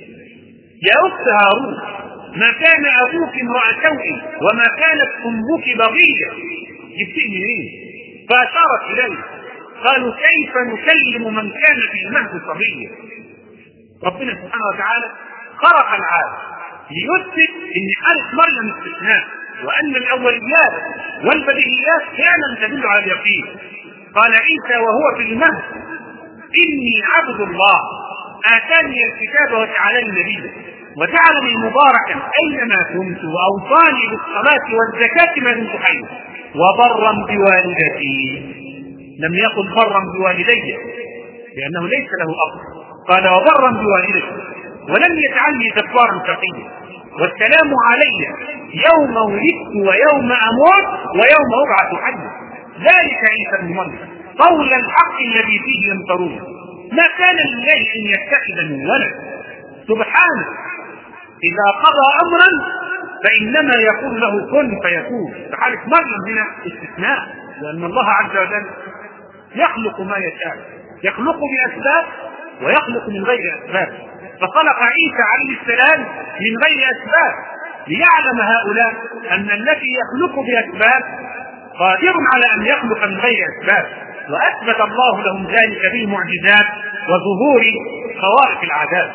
يا أخت هارون ما كان أبوك امرأ سوء وما كانت أمك بغية. جبتيه منين؟ فأشارت إليه. قالوا: كيف نكلم من كان في المهد صبيا؟ ربنا سبحانه وتعالى خرق العادة ليثبت ان حالة مريم استثناء، وان الاوليات والبديهيات فعلا تدل على اليقين. قال عيسى وهو في المهد: اني عبد الله آتاني الكتاب وجعلني نبيا وجعلني مباركا أينما كنت وأوصاني بالصلاة والزكاة ما دمت حيا وبرا بوالدتي. لم يقل برا بوالدي لأنه ليس له أب، قال وبرا بوالدتي ولم يجعلني جبارا شقيا والسلام علي يوم ولدت ويوم أموت ويوم أبعث حيا ذلك عيسى بن مريم قول الحق الذي فيه يمترون ما كان لله أن يتخذ من ولد سبحانه إذا قضى أمرا فإنما يقول له كن فيكون. فحالة مريم هنا استثناء، لأن الله عز وجل يخلق ما يشاء، يخلق بأسباب ويخلق من غير أسباب، فخلق عيسى عليه السلام من غير أسباب ليعلم هؤلاء أن الذي يخلق بأسباب قادر على أن يخلق من غير أسباب، وأثبت الله لهم ذلك بالمعجزات وظهور خوارق العادات.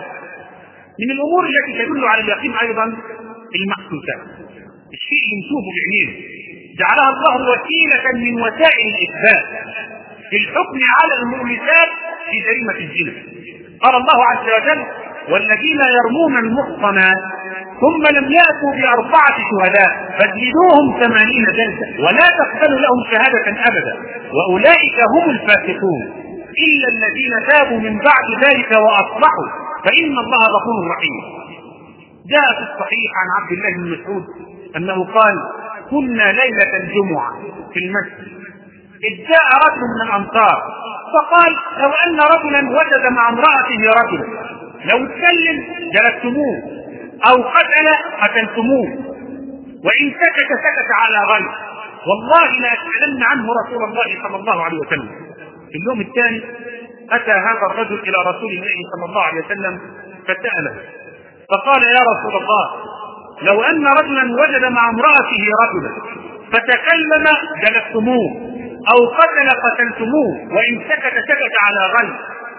من الأمور التي تدل على اليقين أيضا المحسوسات، الشيء اللي نشوفه بعينيه جعلها الله وسيلة من وسائل الإثبات في الحكم على المؤمنات في جريمة الزنا. قال الله عز وجل والذين يرمون المحصنات ثم لم يأتوا بأربعة شهداء فاجلدوهم 80 جلدة ولا تقبلوا لهم شهادة أبدا وأولئك هم الفاسقون إلا الذين تابوا من بعد ذلك وأصلحوا فإن الله غفور رحيم. جاء في الصحيح عن عبد الله بن مسعود أنه قال كنا ليلة الجمعة في المسجد إذ جاء رجل من الأنصار فقال لو أن رجلا وجد مع امرأته رجلا لو اتكلم جلدتموه أو قتلتموه وإن سكت سكت على غيره والله لا أسألن عنه رسول الله صلى الله عليه وسلم. في اليوم الثاني أتى هذا الرجل إلى رسول الله صلى الله عليه وسلم فسأله فقال يا رسول الله لو أن رجلا وجد مع امرأته رجلا فتكلم جلدتموه أو قتلتموه وإن سكت سكت على غيره.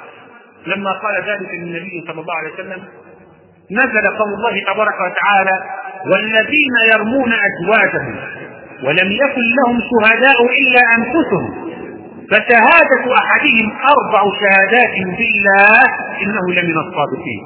لما قال ذلك النبي صلى الله عليه وسلم نزل قول الله تبارك وتعالى والذين يرمون أزواجهم ولم يكن لهم شهداء إلا أنفسهم فشهادة أحدهم 4 شهادات بالله إنه لمن الصادقين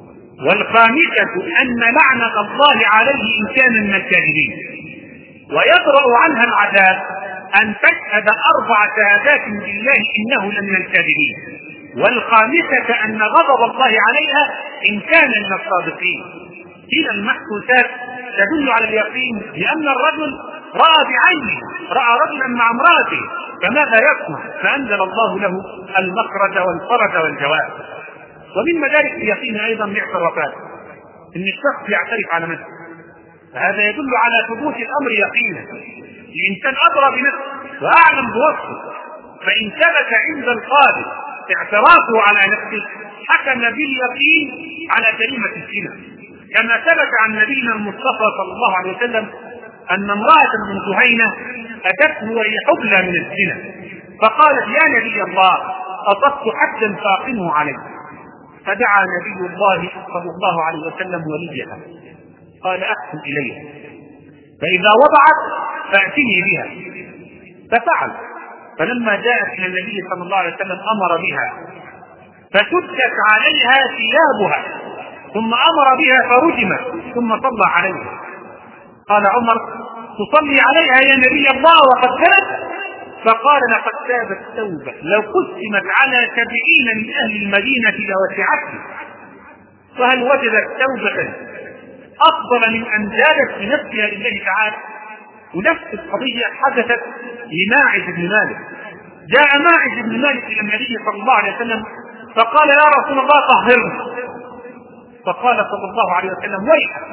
والخامسة أن لعنة الله عليه إن كان من الكاذبين ويدرأ عنها العذاب أن تشهد 4 شهادات بالله إنه لمن الكاذبين والخامسة أن غضب الله عليها إن كان من الصادقين. هنا المحسوسات تدل على اليقين لأن الرجل رأى بعينه، رأى رجلا مع امرأته فماذا يصنع؟ فأنزل الله له المخرج والفرج والجواب. ومن مدارك اليقين أيضا باعترافات إن الشخص يعترف على نفسه، فهذا يدل على ثبوت الأمر يقينا. الإنسان أدرى بنفسه وأعلم بوصفه، فإن ثبت عند القاضي اعترافه على نفسه حكم باليقين على جريمة الزنا، كما ثبت عن نبينا المصطفى صلى الله عليه وسلم أن امرأة من جهينة أتته وهي حبلى من الزنا فقالت يا نبي الله أصبت حدا فاقمه عليه، فدعا نبي الله صلى الله عليه وسلم وليها قال أحسن إليها فإذا وضعت فأتني بها، ففعل. فلما جاءت إلى النبي صلى الله عليه وسلم أمر بها فشدت عليها ثيابها ثم أمر بها فرجمت ثم صلى عليها. قال عمر تصلي عليها يا نبي الله وقد تابت؟ فقال لقد تابت توبة لو قسمت على 70 من أهل المدينة لوسعتهم. فهل وجدت توبة أفضل من أن زادت بنفسها لله تعالى؟ ونفس القضية حدثت لماعز بن مالك. جاء ماعز بن مالك إلى النبي صلى الله عليه وسلم فقال يا رسول الله طهرنا، فقال صلى الله عليه وسلم ويحك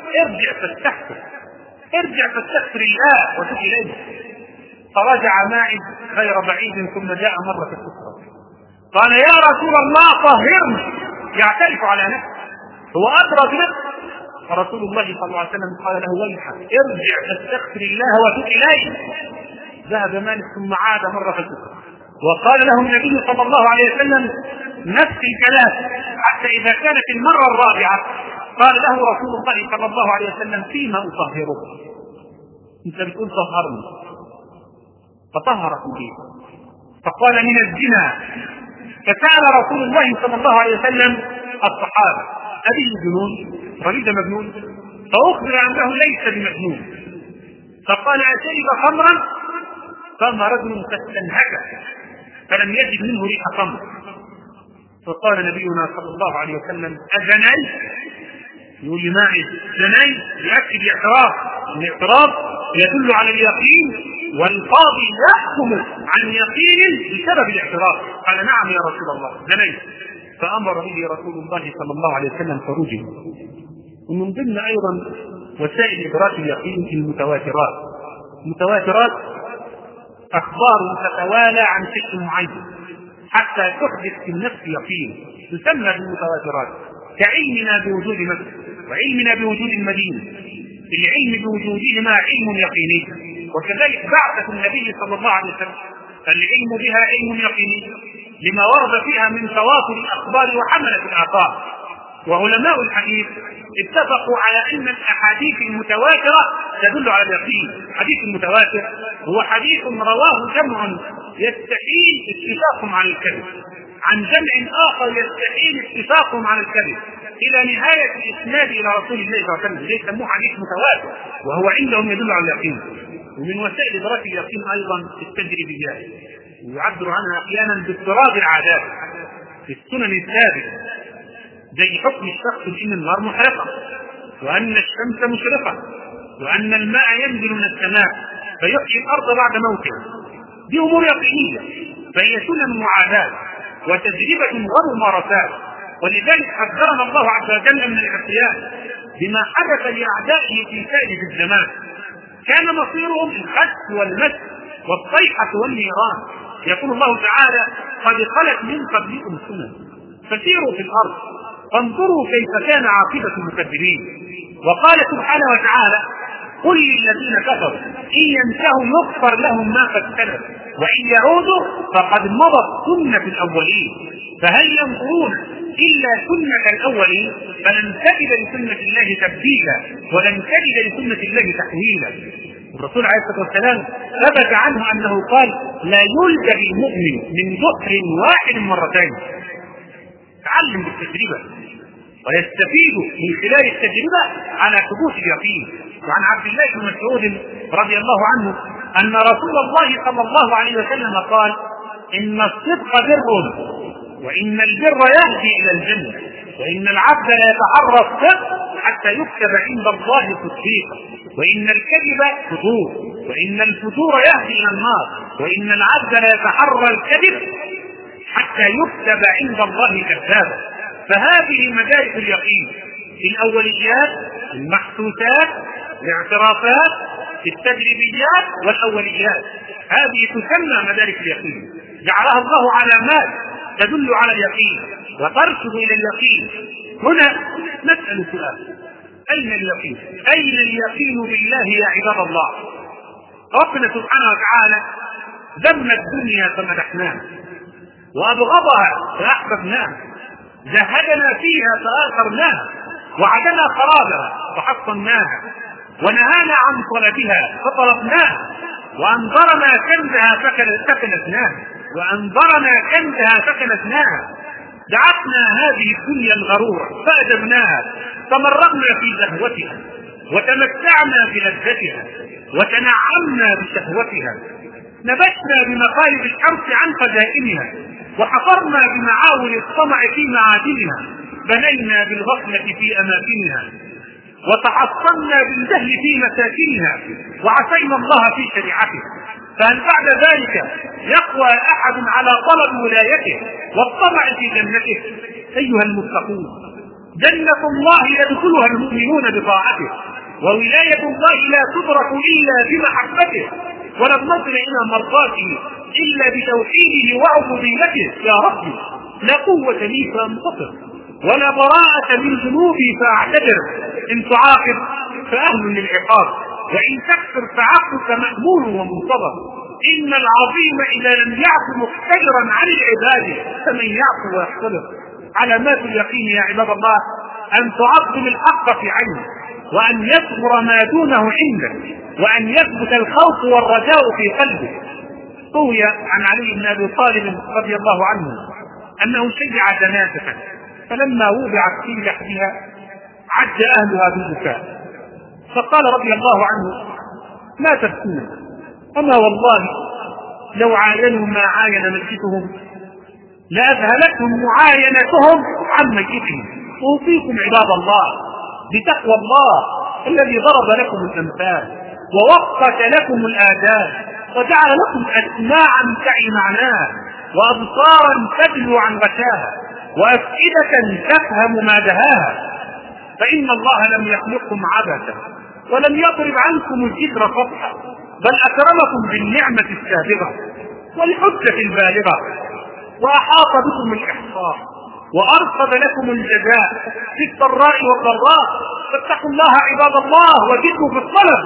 ارجع فاستغفر الله وتب إليه. فرجع ماعز غير بعيد ثم جاء مرة أخرى قال يا رسول الله طهرنا، يعترف على نفسه، هو أدرى بنفسه. فرسول الله صلى الله عليه وسلم قال له ويحك ارجع فاستغفر الله وتب إليه. ذهب مالك ثم عاد مرة أخرى وقال له النبي صلى الله عليه وسلم نفس الكلام حتى إذا كانت المرة الرابعة قال له رسول الله صلى الله عليه وسلم فيما أطهرك؟ أنت بتقول طهرني، فطهرك به. فقال من الزنا. فسأل رسول الله صلى الله عليه وسلم الصحابة: أبي جنون؟ رجل مجنون؟ فأخبر أنه ليس بمجنون، فقال: أشرب خمرا؟ قام رجل فاستنهك فلم يجد منه ريح خمر، فقال نبينا صلى الله عليه وسلم: أزنيت؟ يقول لي: معي زنيت، يأكد الاعتراف، الاعتراف يدل على اليقين، والقاضي يحكم عن يقين بسبب الاعتراف. قال: نعم يا رسول الله زنيت. فأمر به رسول الله صلى الله عليه وسلم فرجم. ومن ضمن أيضا وسائل إدراك اليقين المتواترات. المتواترات أخبار تتوالى عن شيء معين حتى تحدث في النفس يقين، تسمى بالمتواترات، كعلمنا بوجود مكة وعلمنا بوجود المدينة. العلم بوجودهما علم يقيني، وكذلك بعثة النبي صلى الله عليه وسلم العلم بها علم يقيني لما ورد فيها من تواتر الأخبار وحملة الآثار. وعلماء الحديث اتفقوا على أن الأحاديث المتواترة تدل على اليقين. الحديث المتواتر هو حديث رواه جمع يستحيل اتفاقهم على الكذب عن جمع آخر يستحيل اتفاقهم على الكذب إلى نهاية الإسناد إلى رسول الله صلى الله عليه وسلم، يسموه حديث متواتر، وهو عندهم يدل على اليقين. ومن وسائل إدراك اليقين أيضا التجريبيات، ويعبر عنها أحيانا باضطراد العادات في السنن الثابتة، زي حكم الشخص بأن النار محرقة، وأن الشمس مشرقة، وأن الماء ينزل من السماء فيحيي الأرض بعد موتها. دي أمور يقينية، فهي سنن وعادات وتجربة وممارسات. ولذلك حذرنا الله عز وجل من العصيان بما حدث لأعدائه في سائر الزمان، كان مصيرهم الخسف والمس والصيحة والنيران. يقول الله تعالى: قد خلت من قبلكم سنن فسيروا في الأرض فانظروا كيف كان عاقبة المكذبين. وقال سبحانه وتعالى: قل للذين كفروا إن ينتهوا يغفر لهم ما قد سلف وإن يعودوا فقد مضت سنة الأولين فهل ينظرون إلا سنة الأولين فلن تجد لسنة الله تبديلا ولن تجد لسنة الله تحويلا. الرسول عليه الصلاة والسلام ثبت عنه أنه قال: لا يلجأ المؤمن من جحر واحد مرتين. تعلم بالتجربة ويستفيد من خلال التجربة على ثبوت اليقين. وعن عبد الله بن مسعود رضي الله عنه أن رسول الله صلى الله عليه وسلم قال: إن الصدق بر، وإن البر يهدي إلى الجنة، وإن العبد لا يتحرى الصدق حتى يكتب عند الله صديقا، وإن الكذب فجور، وإن الفجور يهدي إلى النار، وإن العبد لا يتحرى الكذب حتى يكتب عند الله كذابا. فهذه مدارك اليقين: الأوليات، المحسوسات، الاعترافات، التجريبيات والأوليات. هذه تسمى مدارك اليقين، جعلها الله علامات تدل على اليقين وترشد إلى اليقين. هنا نسأل سؤال: أين اليقين؟ أين اليقين بالله يا عباد الله؟ ربنا سبحانه وتعالى ذم الدنيا فمدحناها، وأبغضها فأحببناها، زهدنا فيها فآثرناها، وعدنا خرابها فحصناها، ونهانا عن طلبها فطلبناها، وأنظرنا كنزها فكنسناها، وأنظرنا كنزها فكنسناها. دعتنا هذه الدنيا الغرورة فأدبناها، تمرغنا في زهوتها، وتمتعنا بلذتها، وتنعمنا بشهوتها، نبشنا بمقالب الحرث عن خزائنها، وحفرنا بمعاول الطمع في معادنها، بنينا بالغفلة في أماكنها، وتحصنا بالجهل في مساكنها، وعصينا الله في شريعته. فهل بعد ذلك يقوى أحد على طلب ولايته والطمع في جنته؟ أيها المتقون، جنة الله يدخلها المؤمنون بطاعته، وولاية الله لا تدرك إلا بمحبته، ولن نصل إلى مرضاته إلا بتوحيده وعبوديته. يا ربي، لا قوة لي فأنتصر، ولا براءة من ذنوبي فأعتذر. إن تعاقب فأهل للعقاب، وإن تكفر فعقلك مأمول ومنتظر. إن العظيم إذا لم يعف مقتدرا عن العباد فمن يعف ويحتضر. علامات اليقين يا عباد الله: أن تعظم الحق في عينك، وأن يصبر ما دونه عندك، وأن يثبت الخوف والرجاء في قلبك. روي عن علي بن أبي طالب رضي الله عنه أنه شجع جنازة فلما وضعت في لحدها عج أهلها بالبكاء، فقال رضي الله عنه: ما تبكون؟ أما والله لو عاينوا ما عاين ميتهم لأذهلتهم معاينتهم عن ميتهم. أوصيكم عباد الله بتقوى الله الذي ضرب لكم الأمثال ووقت لكم الآداب وجعل لكم أسماعا تعي معناه وأبصارا تدلو عن غشاها وأفئدة تفهم ما دهاها، فإن الله لم يخلقكم عبثا ولم يضرب عنكم الذكر سطحا، بل أكرمكم بالنعمة السابغة والحجة البالغة، وأحاط بكم الإحصاء وأرصد لكم الجزاء في الضراء والضراء. فاتقوا الله عباد الله وجدوا في الطلب،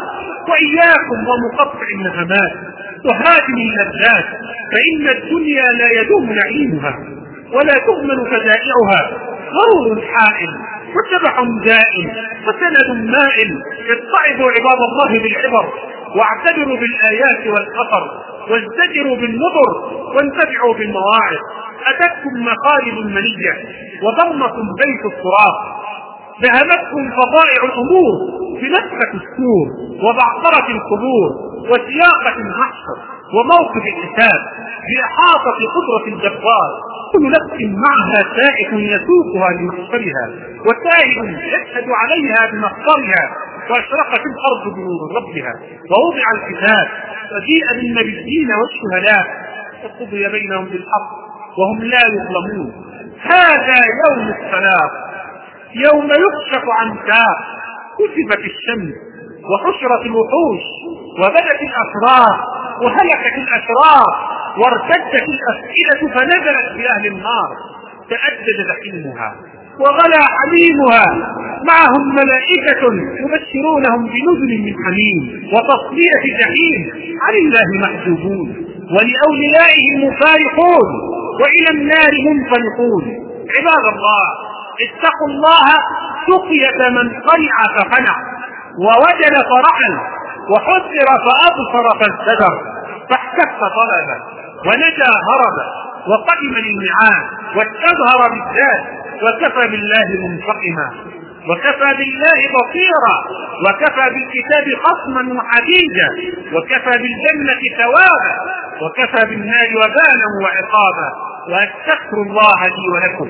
وإياكم ومقطع النغمات وهادم اللذات، فإن الدنيا لا يدوم نعيمها ولا تؤمن فزائعها، غرور حائل وشبح دائم وسند مائل. اتعظوا عباد الله بالعبر واعتبروا بالآيات والخطر وازدجروا بالنظر وانتفعوا بالمواعظ. أتتكم مقالب منية وضمكم بيت الصراط، ذهبتكم فضائع الأمور بنفخة السور وبعثرة القبور وسياقة المحشر وموقف الحساب بإحاطة قدرة الجبار. كل نفس معها سائق يسوقها لمحشرها وسائل يشهد عليها بمحضرها، وأشرقت الأرض بنور ربها ووضع الكتاب وجيء بالنبيين والشهداء وقضي بينهم بالحق وهم لا يظلمون. هذا يوم السلام، يوم يكشف عن ساق، كسفت الشمس وحشرت الوحوش وبدت الأسرار وهلكت الأشرار وارتدت الأفئدة فنزلت بأهل النار، تأجج جحيمها وغلى حميمها، معهم ملائكة يبشرونهم بنزل من حميم وتصلية جحيم، عن الله محجوبون ولأوليائهم مفارقون وإلى النار منطلقون. عباد الله اتقوا الله سقية من قنع فقنع ووجد فرحا وحذر فأبصر فازدجر، فاحتف طلبا ونجا هربا وقدم للمعاد واستظهر بالذات، وكفى بالله منتقما وكفى بالله بصيرا وكفى بالكتاب خصما وحديدا وكفى بالجنة ثوابا وكفى بالنار وبالا وعقابا. وأستغفر الله لي ولكم.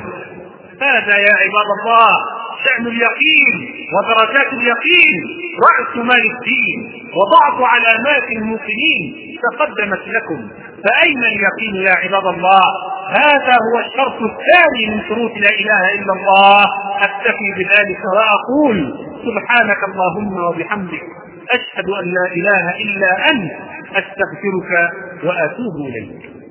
هذا يا عباد الله شأن اليقين ودرجات اليقين، رأس مال الدين وبعض علامات الموقنين تقدمت لكم، فأين اليقين يا عباد الله؟ هذا هو الشرط الثاني من شروط لا إله إلا الله. أكتفي بذلك وأقول سبحانك اللهم وبحمدك، أشهد أن لا إله إلا أنت، أستغفرك وأتوب إليك.